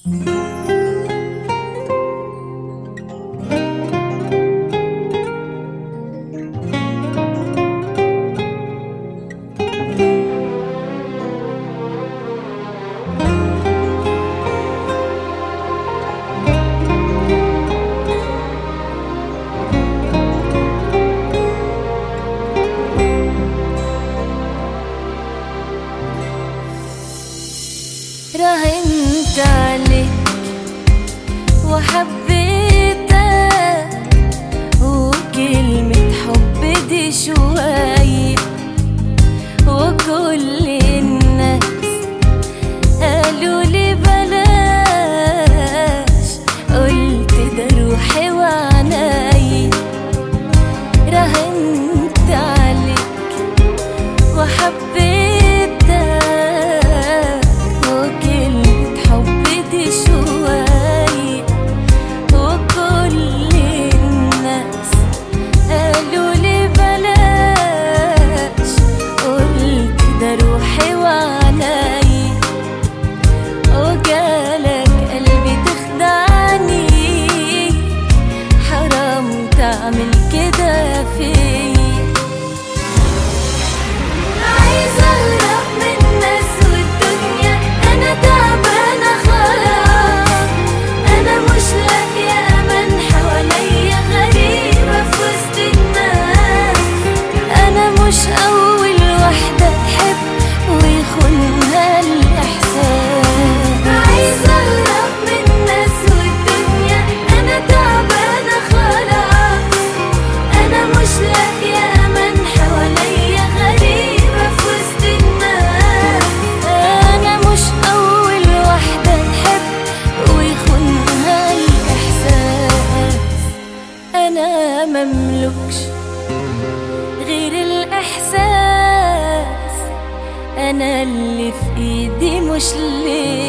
راهنت عليك وحبيتك، وكلمة حب دي شوية، وكل الناس قالوا لي بلاش، قلت ده روحي وعناي. راهنت عليك وحبيتك، تعمل كده فيا. عايزة أهرب من الناس والدنيا، أنا تعبانة خلاص، أنا مش لاقية أمان حواليا، غريبة في وسط الناس، أنا مش أول واحدة تحب ويخونها الإحساس. عايزة أهرب من الناس والدنيا، أنا تعبانة خلاص، أنا مش لاقية أمان حواليا، غريبة في وسط الناس، أنا مش أول واحدة تحب ويخونها الإحساس. أنا مملكش غير الإحساس، أنا اللي في إيدي مش ليه